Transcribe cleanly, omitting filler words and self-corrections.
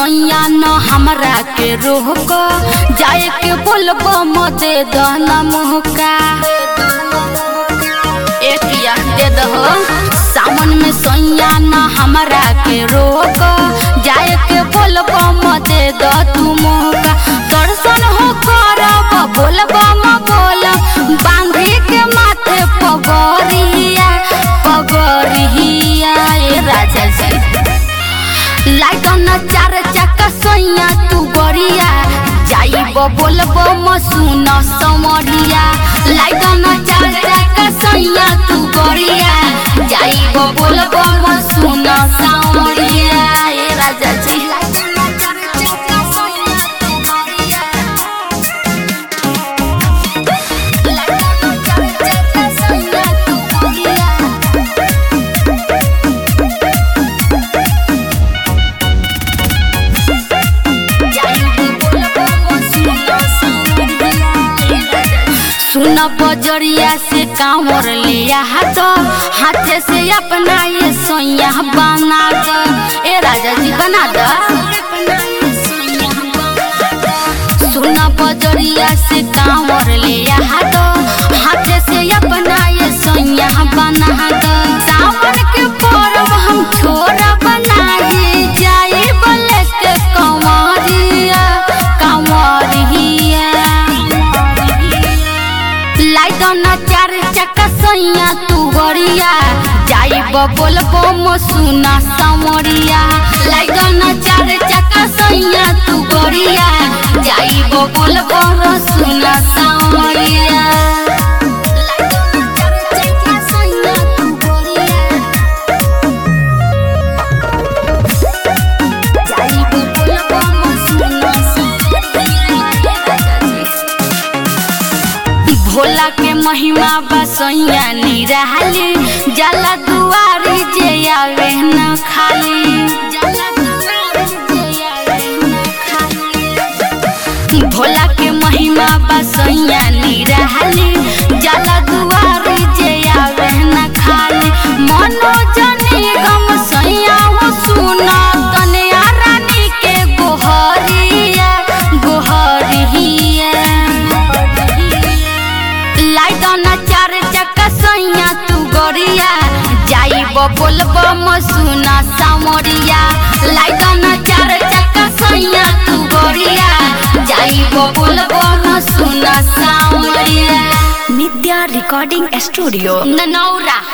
सैया न हमरा के रोक जाए के बोलबो मदे दहना मुहका एकिया दे दहो सावन में सैया न हमरा के रोक जाए के बोलबो मदे द तू मुहका दर्शन हो करब बोलबो म बोल बांधी के माथे पगरिया पगरिया ए राजा जी लाइटन चार चक्का सैया तू गरिया जाइब बोलबो म सुन समरिया लाइटन चार चक्का सैया तू गरिया जाइब बोलबो म सुन समरिया ए राजा जी सुन बजरिया से कांवर लिया हाथे से अपना ये सोया बना द ए राजा जी बना द सुन बजरिया से कांवर लिया हाथे से अपना ये सोया बना द सावन के पर्व हम छोरा बनाए जाए बोले के कंवरिया कंवरिया लाइटन चार चक्का सैया तू गरिया जाइब बोलबो म सुना समरिया लाइटन चार चक्का सैया तू गरिया जाइब बोलबो म सुना समरिया भोला के महिमा बसैया निराली जाला दुआरी जे आवे न खाली भोला के महिमा बसैया निराली जाला दुआरी जे आवे न खाली मनोज निगम सैया हो सुना कन्या रानी के गोहरिया गोहरिया लाइटन चार चक्का सैया तू गरिया जाइब बोलबो म सुना समरिया लाइटन चार चक्का सैया तू गरिया जाइब बोलबो म सुना समरिया नित्या रिकॉर्डिंग स्टूडियो ननौरा।